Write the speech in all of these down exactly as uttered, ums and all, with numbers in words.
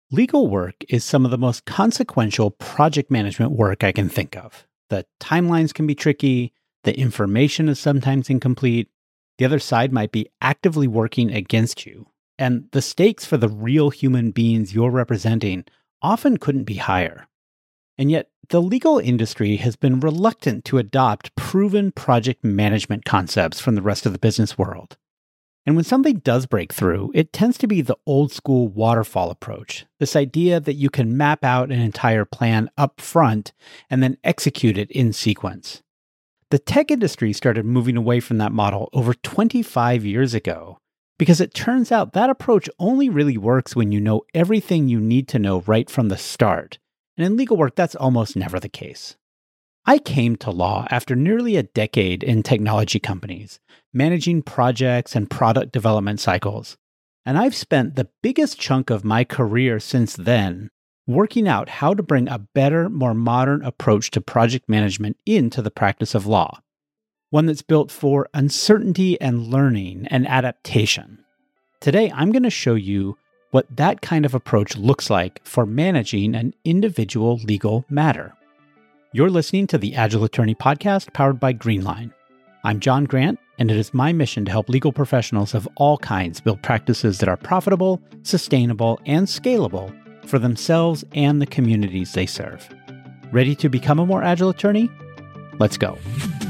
Legal work is some of the most consequential project management work I can think of. The timelines can be tricky, the information is sometimes incomplete, the other side might be actively working against you, and the stakes for the real human beings you're representing often couldn't be higher. And yet, the legal industry has been reluctant to adopt proven project management concepts from the rest of the business world. And when something does break through, it tends to be the old school waterfall approach, this idea that you can map out an entire plan up front and then execute it in sequence. The tech industry started moving away from that model over twenty-five years ago, because it turns out that approach only really works when you know everything you need to know right from the start. And in legal work, that's almost never the case. I came to law after nearly a decade in technology companies, managing projects and product development cycles. And I've spent the biggest chunk of my career since then working out how to bring a better, more modern approach to project management into the practice of law. One that's built for uncertainty and learning and adaptation. Today, I'm going to show you what that kind of approach looks like for managing an individual legal matter. You're listening to the Agile Attorney Podcast powered by Greenline. I'm John Grant, and it is my mission to help legal professionals of all kinds build practices that are profitable, sustainable, and scalable for themselves and the communities they serve. Ready to become a more agile attorney? Let's go.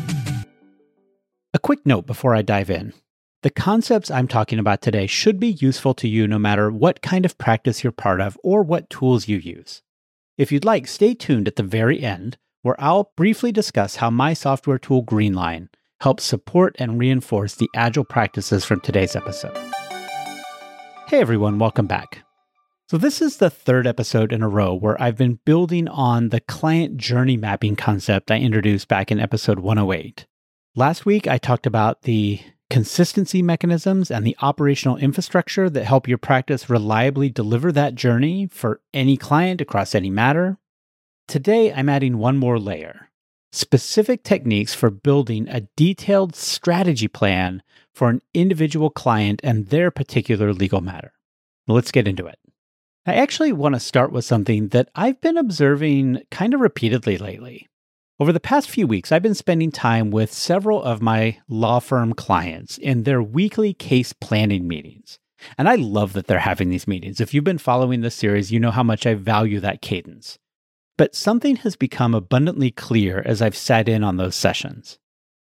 A quick note before I dive in. The concepts I'm talking about today should be useful to you no matter what kind of practice you're part of or what tools you use. If you'd like, stay tuned at the very end, where I'll briefly discuss how my software tool Greenline helps support and reinforce the agile practices from today's episode. Hey everyone, welcome back. So this is the third episode in a row where I've been building on the client journey mapping concept I introduced back in episode one oh eight. Last week, I talked about the consistency mechanisms and the operational infrastructure that help your practice reliably deliver that journey for any client across any matter. Today, I'm adding one more layer, specific techniques for building a detailed strategy plan for an individual client and their particular legal matter. Let's get into it. I actually want to start with something that I've been observing kind of repeatedly lately. Over the past few weeks, I've been spending time with several of my law firm clients in their weekly case planning meetings. And I love that they're having these meetings. If you've been following this series, you know how much I value that cadence. But something has become abundantly clear as I've sat in on those sessions.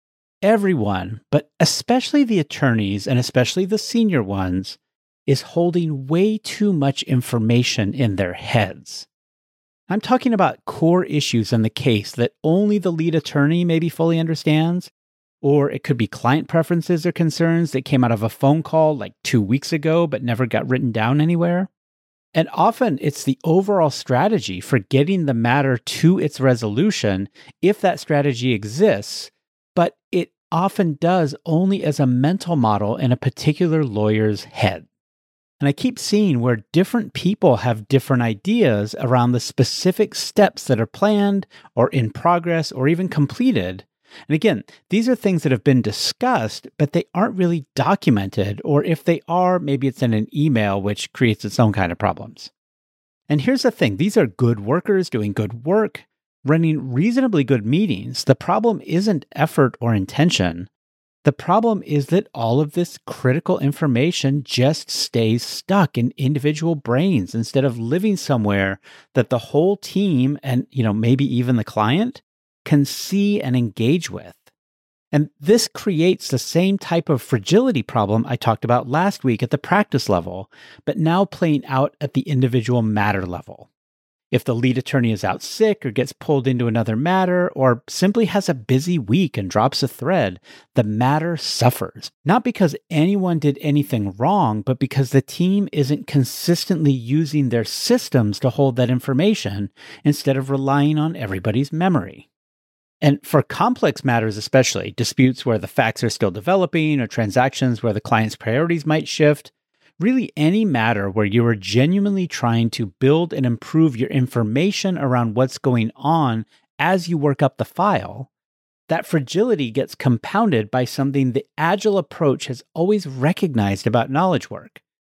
Everyone, but especially the attorneys and especially the senior ones, is holding way too much information in their heads. I'm talking about core issues in the case that only the lead attorney maybe fully understands, or it could be client preferences or concerns that came out of a phone call like two weeks ago but never got written down anywhere. And often it's the overall strategy for getting the matter to its resolution if that strategy exists, but it often does only as a mental model in a particular lawyer's head. And I keep seeing where different people have different ideas around the specific steps that are planned or in progress or even completed. And again, these are things that have been discussed, but they aren't really documented, or if they are, maybe it's in an email, which creates its own kind of problems. And here's the thing, these are good workers doing good work, running reasonably good meetings. The problem isn't effort or intention. The problem is that all of this critical information just stays stuck in individual brains instead of living somewhere that the whole team and, you know, maybe even the client can see and engage with. And this creates the same type of fragility problem I talked about last week at the practice level, but now playing out at the individual matter level. If the lead attorney is out sick or gets pulled into another matter or simply has a busy week and drops a thread, the matter suffers. Not because anyone did anything wrong, but because the team isn't consistently using their systems to hold that information instead of relying on everybody's memory. And for complex matters especially, disputes where the facts are still developing or transactions where the client's priorities might shift, really any matter where you are genuinely trying to build and improve your information around what's going on as you work up the file, that fragility gets compounded by something the Agile approach has always recognized about knowledge work.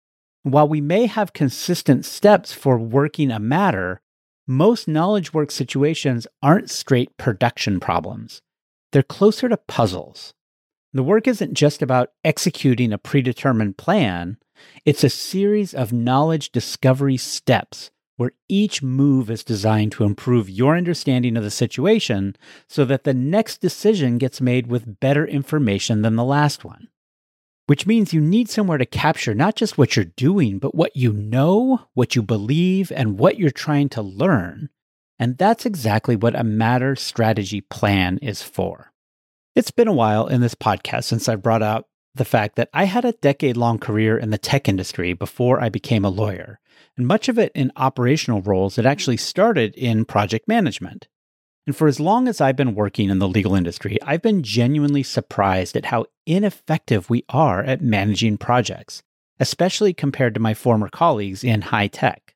While we may have consistent steps for working a matter, most knowledge work situations aren't straight production problems. They're closer to puzzles. The work isn't just about executing a predetermined plan, it's a series of knowledge discovery steps where each move is designed to improve your understanding of the situation so that the next decision gets made with better information than the last one. Which means you need somewhere to capture not just what you're doing, but what you know, what you believe, and what you're trying to learn. And that's exactly what a matter strategy plan is for. It's been a while in this podcast since I brought out the fact that I had a decade-long career in the tech industry before I became a lawyer, and much of it in operational roles that actually started in project management. And for as long as I've been working in the legal industry, I've been genuinely surprised at how ineffective we are at managing projects, especially compared to my former colleagues in high tech.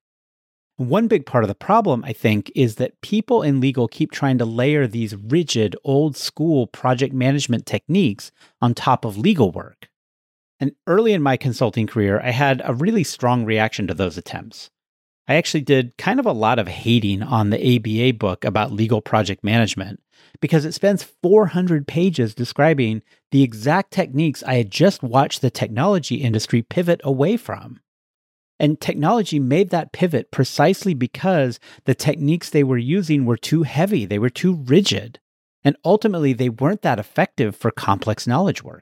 One big part of the problem, I think, is that people in legal keep trying to layer these rigid, old-school project management techniques on top of legal work. And early in my consulting career, I had a really strong reaction to those attempts. I actually did kind of a lot of hating on the A B A book about legal project management because it spends four hundred pages describing the exact techniques I had just watched the technology industry pivot away from. And technology made that pivot precisely because the techniques they were using were too heavy, they were too rigid, and ultimately they weren't that effective for complex knowledge work.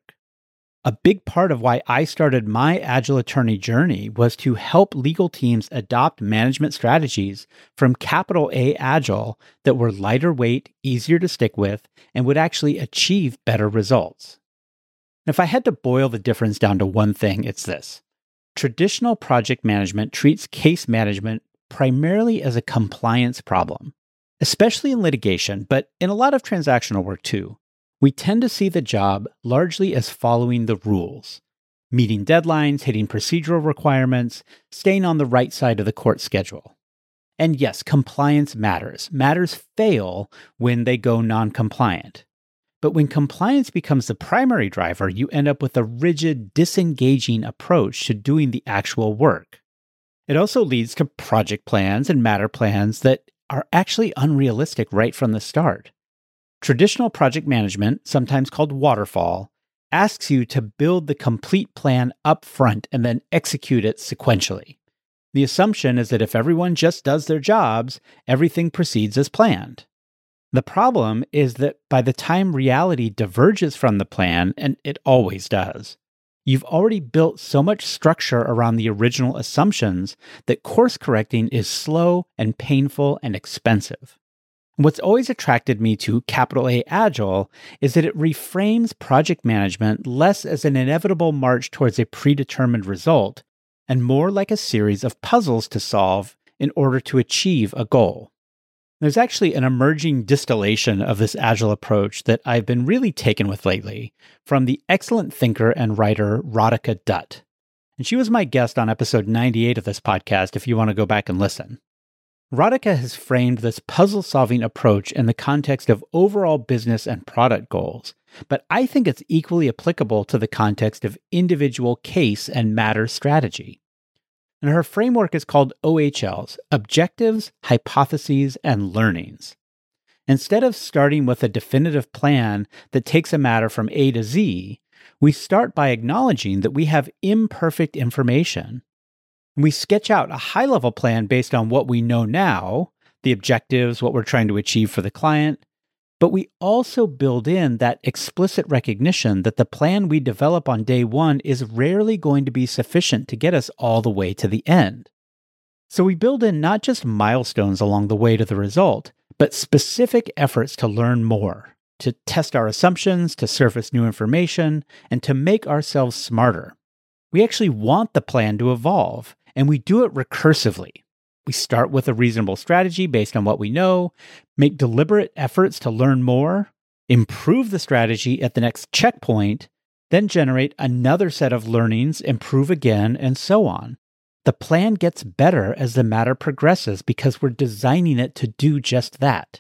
A big part of why I started my Agile attorney journey was to help legal teams adopt management strategies from capital A Agile that were lighter weight, easier to stick with, and would actually achieve better results. And if I had to boil the difference down to one thing, it's this. Traditional project management treats case management primarily as a compliance problem, especially in litigation, but in a lot of transactional work too. We tend to see the job largely as following the rules, meeting deadlines, hitting procedural requirements, staying on the right side of the court schedule. And yes, compliance matters. Matters fail when they go non-compliant. But when compliance becomes the primary driver, you end up with a rigid, disengaging approach to doing the actual work. It also leads to project plans and matter plans that are actually unrealistic right from the start. Traditional project management, sometimes called waterfall, asks you to build the complete plan up front and then execute it sequentially. The assumption is that if everyone just does their jobs, everything proceeds as planned. The problem is that by the time reality diverges from the plan, and it always does, you've already built so much structure around the original assumptions that course correcting is slow and painful and expensive. What's always attracted me to capital A Agile is that it reframes project management less as an inevitable march towards a predetermined result and more like a series of puzzles to solve in order to achieve a goal. There's actually an emerging distillation of this Agile approach that I've been really taken with lately from the excellent thinker and writer Radhika Dutt. And she was my guest on episode ninety-eight of this podcast if you want to go back and listen. Radhika has framed this puzzle-solving approach in the context of overall business and product goals, but I think it's equally applicable to the context of individual case and matter strategy. And her framework is called O H Ls, Objectives, Hypotheses, and Learnings. Instead of starting with a definitive plan that takes a matter from A to Z, we start by acknowledging that we have imperfect information. We sketch out a high-level plan based on what we know now, the objectives, what we're trying to achieve for the client, but we also build in that explicit recognition that the plan we develop on day one is rarely going to be sufficient to get us all the way to the end. So we build in not just milestones along the way to the result, but specific efforts to learn more, to test our assumptions, to surface new information, and to make ourselves smarter. We actually want the plan to evolve, and we do it recursively. We start with a reasonable strategy based on what we know, make deliberate efforts to learn more, improve the strategy at the next checkpoint, then generate another set of learnings, improve again, and so on. The plan gets better as the matter progresses because we're designing it to do just that.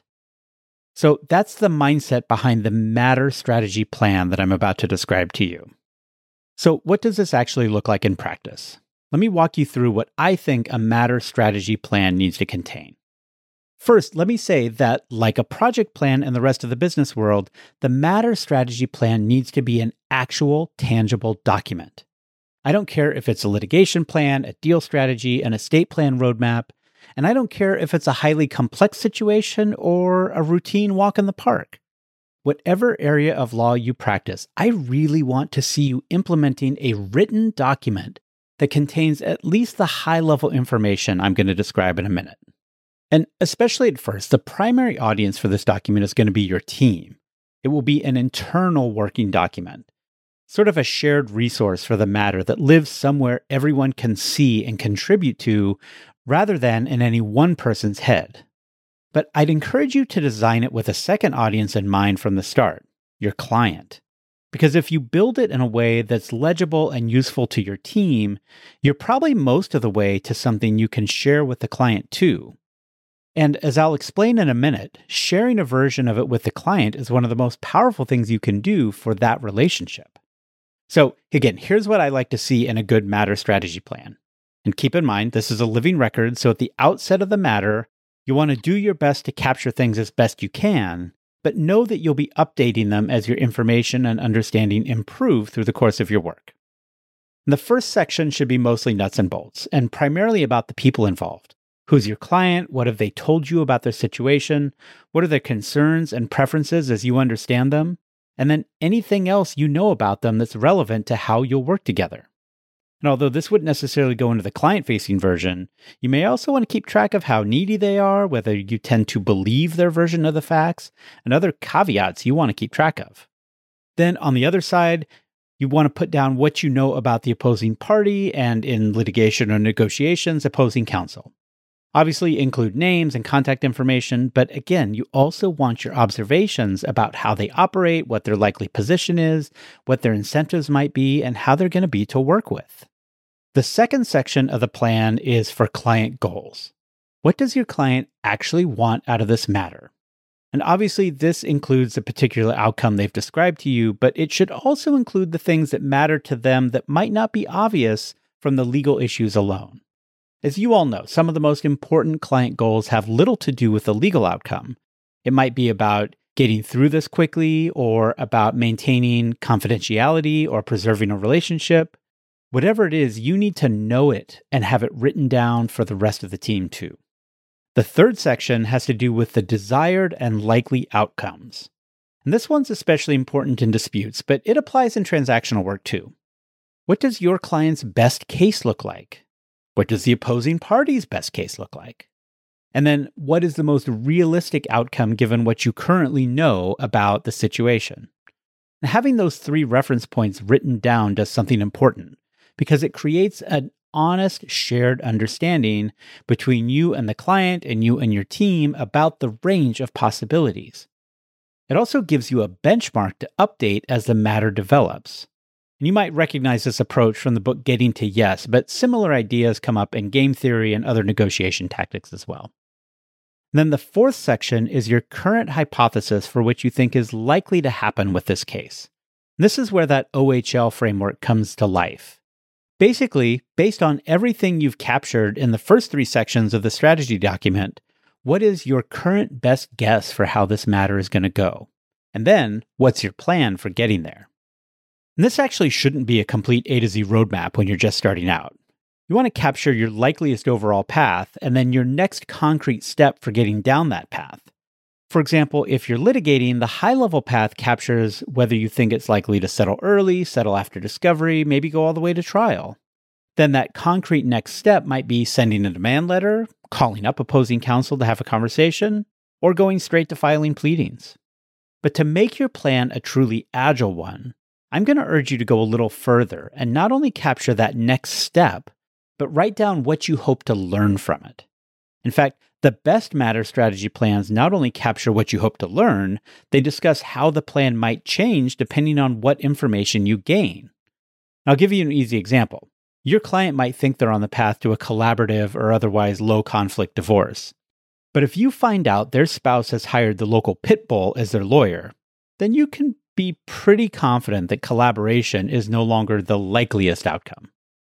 So that's the mindset behind the matter strategy plan that I'm about to describe to you. So what does this actually look like in practice? let me walk you through what I think a matter strategy plan needs to contain. First, let me say that, like a project plan in the rest of the business world, the matter strategy plan needs to be an actual, tangible document. I don't care if it's a litigation plan, a deal strategy, an estate plan roadmap, and I don't care if it's a highly complex situation or a routine walk in the park. Whatever area of law you practice, I really want to see you implementing a written document that contains at least the high-level information I'm going to describe in a minute. And especially at first, the primary audience for this document is going to be your team. It will be an internal working document, sort of a shared resource for the matter that lives somewhere everyone can see and contribute to, rather than in any one person's head. But I'd encourage you to design it with a second audience in mind from the start, your client. Because if you build it in a way that's legible and useful to your team, you're probably most of the way to something you can share with the client too. And as I'll explain in a minute, sharing a version of it with the client is one of the most powerful things you can do for that relationship. So again, here's what I like to see in a good matter strategy plan. And keep in mind, this is a living record, so at the outset of the matter, you want to do your best to capture things as best you can, but know that you'll be updating them as your information and understanding improve through the course of your work. The first section should be mostly nuts and bolts, and primarily about the people involved. Who's your client? What have they told you about their situation? What are their concerns and preferences as you understand them? And then anything else you know about them that's relevant to how you'll work together. And although this wouldn't necessarily go into the client-facing version, you may also want to keep track of how needy they are, whether you tend to believe their version of the facts, and other caveats you want to keep track of. Then on the other side, you want to put down what you know about the opposing party and, in litigation or negotiations, opposing counsel. Obviously, include names and contact information, but again, you also want your observations about how they operate, what their likely position is, what their incentives might be, and how they're going to be to work with. The second section of the plan is for client goals. What does your client actually want out of this matter? And obviously, this includes the particular outcome they've described to you, but it should also include the things that matter to them that might not be obvious from the legal issues alone. As you all know, some of the most important client goals have little to do with the legal outcome. It might be about getting through this quickly, or about maintaining confidentiality or preserving a relationship. Whatever it is, you need to know it and have it written down for the rest of the team too. The third section has to do with the desired and likely outcomes. And this one's especially important in disputes, but it applies in transactional work too. What does your client's best case look like? What does the opposing party's best case look like? And then, what is the most realistic outcome given what you currently know about the situation? And having those three reference points written down does something important, because it creates an honest, shared understanding between you and the client and you and your team about the range of possibilities. It also gives you a benchmark to update as the matter develops. And you might recognize this approach from the book Getting to Yes, but similar ideas come up in game theory and other negotiation tactics as well. And then the fourth section is your current hypothesis for which you think is likely to happen with this case. This is where that O H L framework comes to life. Basically, based on everything you've captured in the first three sections of the strategy document, what is your current best guess for how this matter is going to go? And then, what's your plan for getting there? And this actually shouldn't be a complete A to Z roadmap when you're just starting out. You want to capture your likeliest overall path and then your next concrete step for getting down that path. For example, if you're litigating, the high-level path captures whether you think it's likely to settle early, settle after discovery, maybe go all the way to trial. Then that concrete next step might be sending a demand letter, calling up opposing counsel to have a conversation, or going straight to filing pleadings. But to make your plan a truly agile one, I'm going to urge you to go a little further and not only capture that next step, but write down what you hope to learn from it. In fact, the best matter strategy plans not only capture what you hope to learn, they discuss how the plan might change depending on what information you gain. I'll give you an easy example. Your client might think they're on the path to a collaborative or otherwise low-conflict divorce. But if you find out their spouse has hired the local pit bull as their lawyer, then you can be pretty confident that collaboration is no longer the likeliest outcome.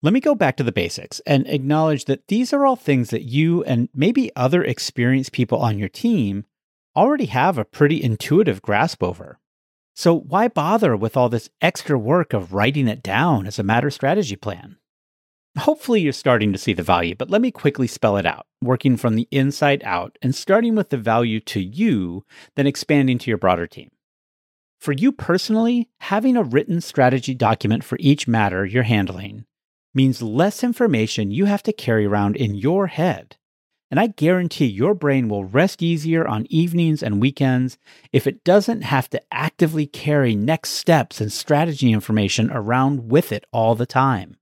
Let me go back to the basics and acknowledge that these are all things that you and maybe other experienced people on your team already have a pretty intuitive grasp over. So why bother with all this extra work of writing it down as a matter strategy plan? Hopefully you're starting to see the value, but let me quickly spell it out, working from the inside out and starting with the value to you, then expanding to your broader team. For you personally, having a written strategy document for each matter you're handling means less information you have to carry around in your head. And I guarantee your brain will rest easier on evenings and weekends if it doesn't have to actively carry next steps and strategy information around with it all the time.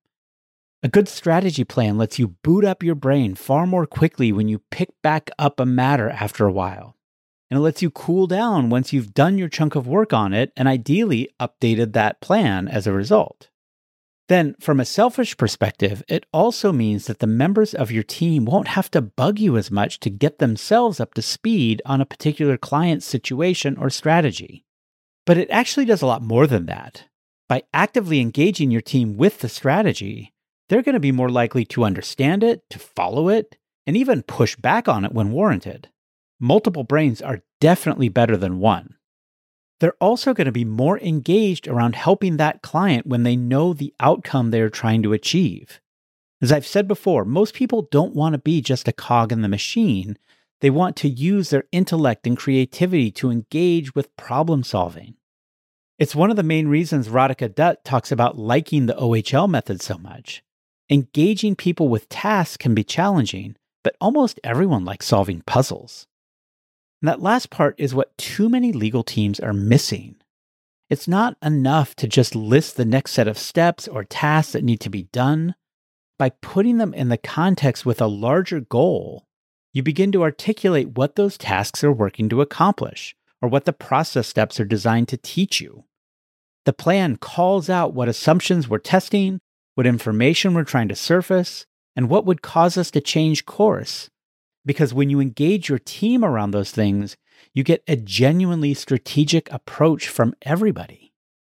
A good strategy plan lets you boot up your brain far more quickly when you pick back up a matter after a while. And it lets you cool down once you've done your chunk of work on it and ideally updated that plan as a result. Then, from a selfish perspective, it also means that the members of your team won't have to bug you as much to get themselves up to speed on a particular client's situation or strategy. But it actually does a lot more than that. By actively engaging your team with the strategy, they're going to be more likely to understand it, to follow it, and even push back on it when warranted. Multiple brains are definitely better than one. They're also going to be more engaged around helping that client when they know the outcome they're trying to achieve. As I've said before, most people don't want to be just a cog in the machine. They want to use their intellect and creativity to engage with problem solving. It's one of the main reasons Radhika Dutt talks about liking the O H L method so much. Engaging people with tasks can be challenging, but almost everyone likes solving puzzles. And that last part is what too many legal teams are missing. It's not enough to just list the next set of steps or tasks that need to be done. By putting them in the context with a larger goal, you begin to articulate what those tasks are working to accomplish, or what the process steps are designed to teach you. The plan calls out what assumptions we're testing, what information we're trying to surface, and what would cause us to change course. Because when you engage your team around those things, you get a genuinely strategic approach from everybody.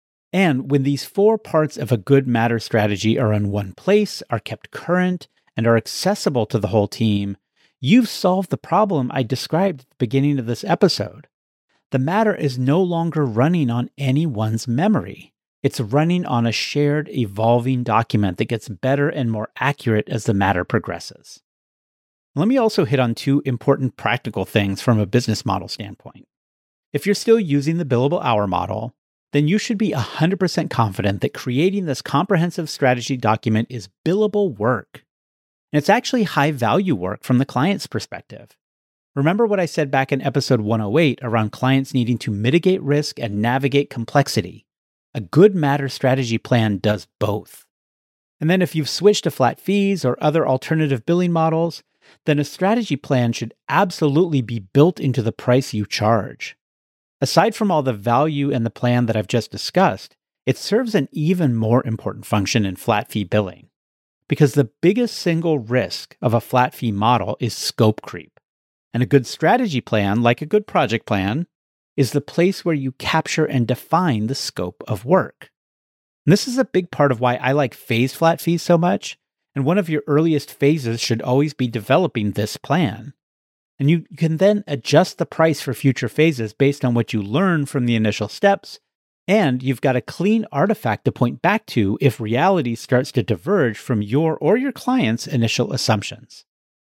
And when these four parts of a good matter strategy are in one place, are kept current, and are accessible to the whole team, you've solved the problem I described at the beginning of this episode. The matter is no longer running on anyone's memory. It's running on a shared, evolving document that gets better and more accurate as the matter progresses. Let me also hit on two important practical things from a business model standpoint. If you're still using the billable hour model, then you should be one hundred percent confident that creating this comprehensive strategy document is billable work. And it's actually high-value work from the client's perspective. Remember what I said back in episode one oh eight around clients needing to mitigate risk and navigate complexity. A good matter strategy plan does both. And then if you've switched to flat fees or other alternative billing models, then a strategy plan should absolutely be built into the price you charge. Aside from all the value in the plan that I've just discussed, it serves an even more important function in flat fee billing. Because the biggest single risk of a flat fee model is scope creep. And a good strategy plan, like a good project plan, is the place where you capture and define the scope of work. And this is a big part of why I like phased flat fees so much. And one of your earliest phases should always be developing this plan. And you can then adjust the price for future phases based on what you learn from the initial steps, and you've got a clean artifact to point back to if reality starts to diverge from your or your client's initial assumptions.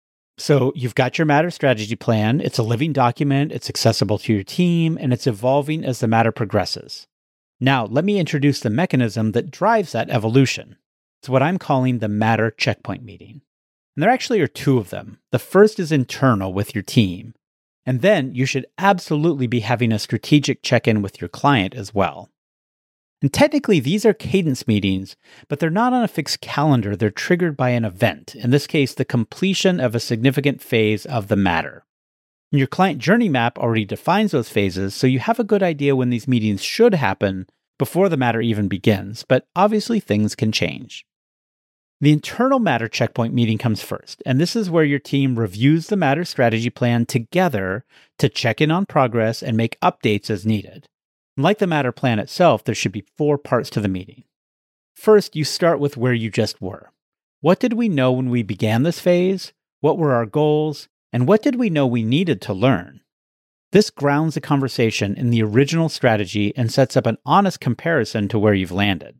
So you've got your matter strategy plan, it's a living document, it's accessible to your team, and it's evolving as the matter progresses. Now, let me introduce the mechanism that drives that evolution. It's what I'm calling the matter checkpoint meeting. And there actually are two of them. The first is internal with your team. And then you should absolutely be having a strategic check-in with your client as well. And technically, these are cadence meetings, but they're not on a fixed calendar. They're triggered by an event, in this case, the completion of a significant phase of the matter. And your client journey map already defines those phases, so you have a good idea when these meetings should happen before the matter even begins, but obviously things can change. The internal matter checkpoint meeting comes first, and this is where your team reviews the matter strategy plan together to check in on progress and make updates as needed. Like the matter plan itself, there should be four parts to the meeting. First, you start with where you just were. What did we know when we began this phase? What were our goals? And what did we know we needed to learn? This grounds the conversation in the original strategy and sets up an honest comparison to where you've landed.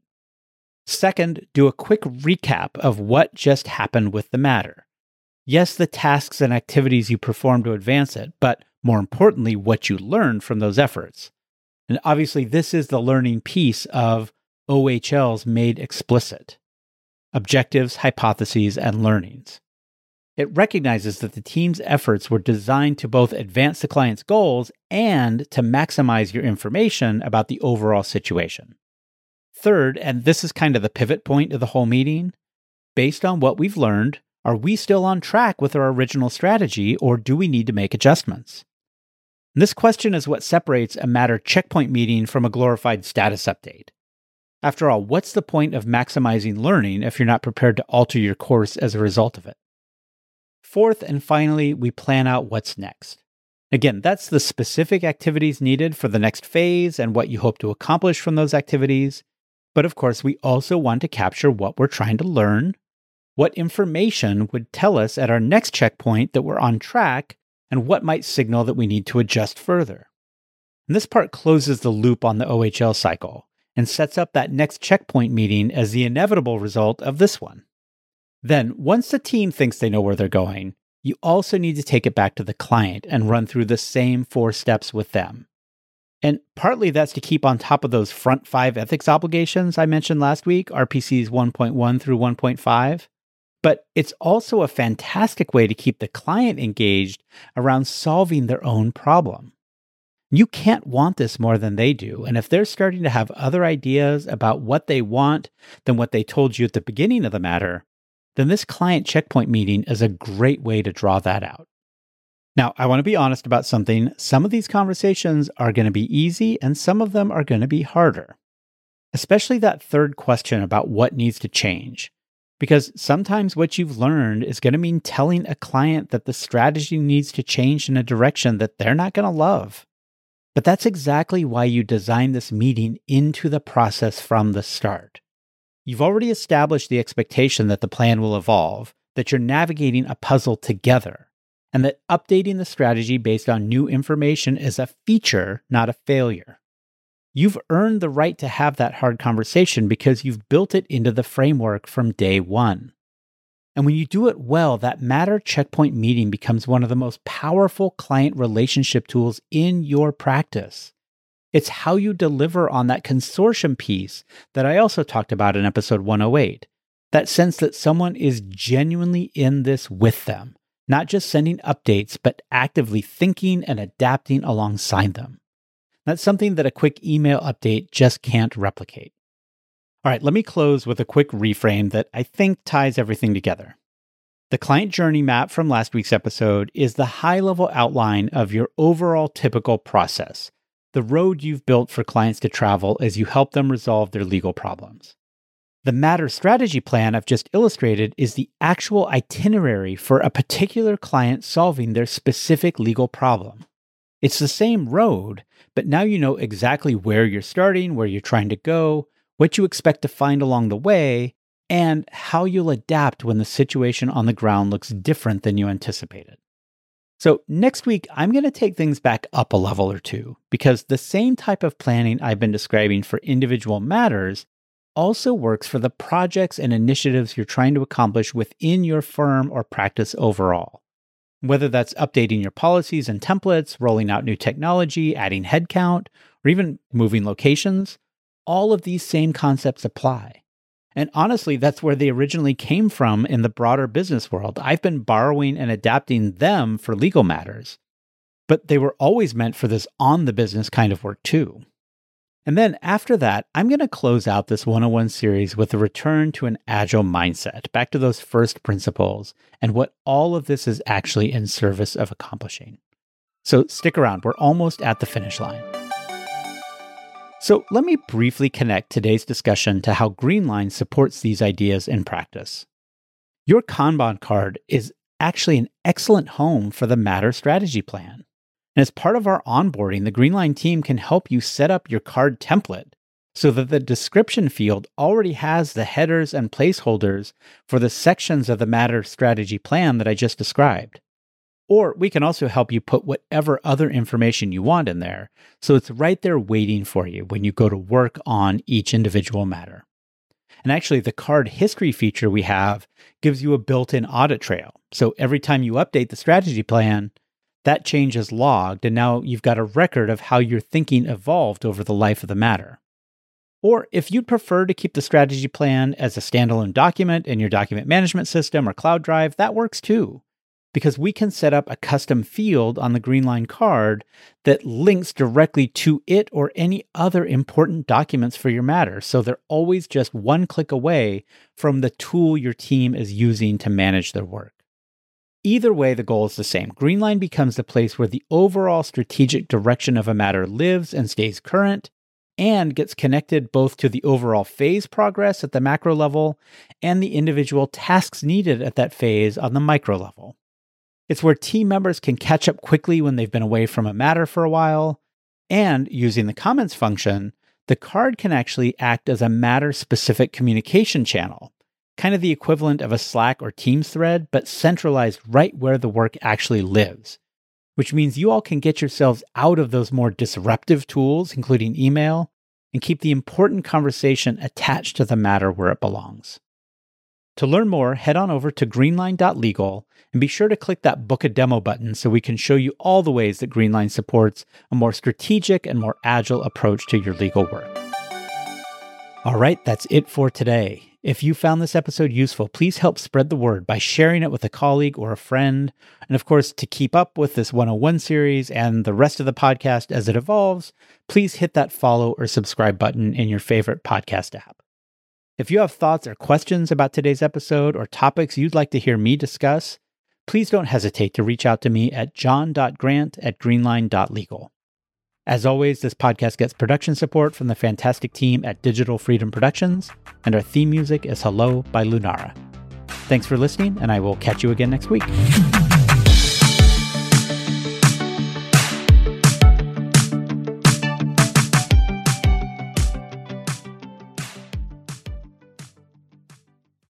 Second, do a quick recap of what just happened with the matter. Yes, the tasks and activities you performed to advance it, but more importantly, what you learned from those efforts. And obviously, this is the learning piece of O H Ls made explicit: objectives, hypotheses, and learnings. It recognizes that the team's efforts were designed to both advance the client's goals and to maximize your information about the overall situation. Third, and this is kind of the pivot point of the whole meeting, based on what we've learned, are we still on track with our original strategy, or do we need to make adjustments? And this question is what separates a matter checkpoint meeting from a glorified status update. After all, what's the point of maximizing learning if you're not prepared to alter your course as a result of it? Fourth, and finally, we plan out what's next. Again, that's the specific activities needed for the next phase and what you hope to accomplish from those activities. But of course, we also want to capture what we're trying to learn, what information would tell us at our next checkpoint that we're on track, and what might signal that we need to adjust further. And this part closes the loop on the O H L cycle and sets up that next checkpoint meeting as the inevitable result of this one. Then, once the team thinks they know where they're going, you also need to take it back to the client and run through the same four steps with them. And partly that's to keep on top of those front five ethics obligations I mentioned last week, R P Cs one point one through one point five. But it's also a fantastic way to keep the client engaged around solving their own problem. You can't want this more than they do. And if they're starting to have other ideas about what they want than what they told you at the beginning of the matter, then this client checkpoint meeting is a great way to draw that out. Now, I want to be honest about something. Some of these conversations are going to be easy and some of them are going to be harder. Especially that third question about what needs to change. Because sometimes what you've learned is going to mean telling a client that the strategy needs to change in a direction that they're not going to love. But that's exactly why you designed this meeting into the process from the start. You've already established the expectation that the plan will evolve, that you're navigating a puzzle together, and that updating the strategy based on new information is a feature, not a failure. You've earned the right to have that hard conversation because you've built it into the framework from day one. And when you do it well, that matter checkpoint meeting becomes one of the most powerful client relationship tools in your practice. It's how you deliver on that consortium piece that I also talked about in episode one oh eight. That sense that someone is genuinely in this with them, not just sending updates, but actively thinking and adapting alongside them. That's something that a quick email update just can't replicate. All right, let me close with a quick reframe that I think ties everything together. The client journey map from last week's episode is the high-level outline of your overall typical process, the road you've built for clients to travel as you help them resolve their legal problems. The matter strategy plan I've just illustrated is the actual itinerary for a particular client solving their specific legal problem. It's the same road, but now you know exactly where you're starting, where you're trying to go, what you expect to find along the way, and how you'll adapt when the situation on the ground looks different than you anticipated. So next week, I'm going to take things back up a level or two, because the same type of planning I've been describing for individual matters also works for the projects and initiatives you're trying to accomplish within your firm or practice overall. Whether that's updating your policies and templates, rolling out new technology, adding headcount, or even moving locations, all of these same concepts apply. And honestly, that's where they originally came from in the broader business world. I've been borrowing and adapting them for legal matters, but they were always meant for this on-the-business kind of work too. And then after that, I'm going to close out this one oh one series with a return to an agile mindset, back to those first principles, and what all of this is actually in service of accomplishing. So stick around, we're almost at the finish line. So let me briefly connect today's discussion to how Greenline supports these ideas in practice. Your Kanban card is actually an excellent home for the Matter strategy plan. And as part of our onboarding, the Greenline team can help you set up your card template so that the description field already has the headers and placeholders for the sections of the Matter strategy plan that I just described. Or we can also help you put whatever other information you want in there, so it's right there waiting for you when you go to work on each individual matter. And actually, the card history feature we have gives you a built-in audit trail. So every time you update the strategy plan, that change is logged, and now you've got a record of how your thinking evolved over the life of the matter. Or if you'd prefer to keep the strategy plan as a standalone document in your document management system or cloud drive, that works too, because we can set up a custom field on the Greenline card that links directly to it or any other important documents for your matter, so they're always just one click away from the tool your team is using to manage their work. Either way, the goal is the same. Greenline becomes the place where the overall strategic direction of a matter lives and stays current, and gets connected both to the overall phase progress at the macro level and the individual tasks needed at that phase on the micro level. It's where team members can catch up quickly when they've been away from a matter for a while, and using the comments function, the card can actually act as a matter-specific communication channel, kind of the equivalent of a Slack or Teams thread, but centralized right where the work actually lives, which means you all can get yourselves out of those more disruptive tools, including email, and keep the important conversation attached to the matter where it belongs. To learn more, head on over to greenline dot legal and be sure to click that Book a Demo button so we can show you all the ways that Greenline supports a more strategic and more agile approach to your legal work. All right, that's it for today. If you found this episode useful, please help spread the word by sharing it with a colleague or a friend. And of course, to keep up with this one oh one series and the rest of the podcast as it evolves, please hit that follow or subscribe button in your favorite podcast app. If you have thoughts or questions about today's episode or topics you'd like to hear me discuss, please don't hesitate to reach out to me at john dot grant at greenline dot legal. As always, this podcast gets production support from the fantastic team at Digital Freedom Productions, and our theme music is Hello by Lunara. Thanks for listening, and I will catch you again next week.